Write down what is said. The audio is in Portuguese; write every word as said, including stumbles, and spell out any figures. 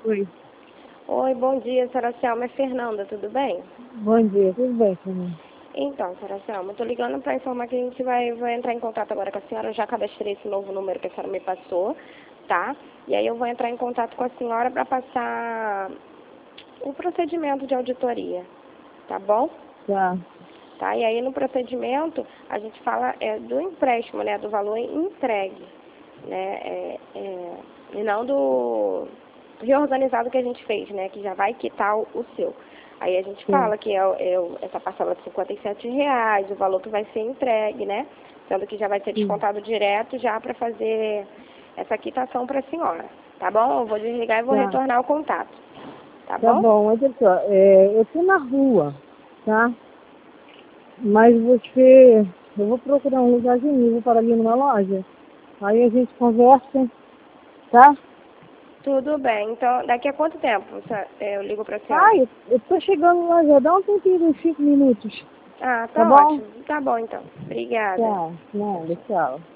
Oi. Oi, bom dia, senhora Selma. É Fernanda, tudo bem? Bom dia, tudo bem, Fernanda? Então, senhora Selma, estou ligando para informar que a gente vai, vai entrar em contato agora com a senhora. Eu já cadastrei esse novo número que a senhora me passou, tá? E aí eu vou entrar em contato com a senhora para passar o procedimento de auditoria, tá bom? Tá. Tá? E aí no procedimento a gente fala é, do empréstimo, né? Do valor entregue, né? É, é, e não do reorganizado que a gente fez, né? Que já vai quitar o, o seu. Aí a gente Sim. fala que é, o- é o- essa parcela de cinquenta e sete reais, o valor que vai ser entregue, né? Sendo que já vai ser Sim. descontado direto já para fazer essa quitação para a senhora. Tá bom? Eu vou desligar e vou Tá. retornar o contato. Tá Tá bom? bom, olha só, é, eu tô na rua, tá? Mas você, eu vou procurar um lugarzinho, vou parar ali numa loja. Aí a gente conversa, tá? Tudo bem. Então, daqui a quanto tempo você- eu ligo para a senhora? Ai, eu, eu tô chegando lá já, dá um tempinho, uns cinco minutos, Ah, tá tá bom? ótimo. Tá bom, então. Obrigada. Tá, nada, tchau.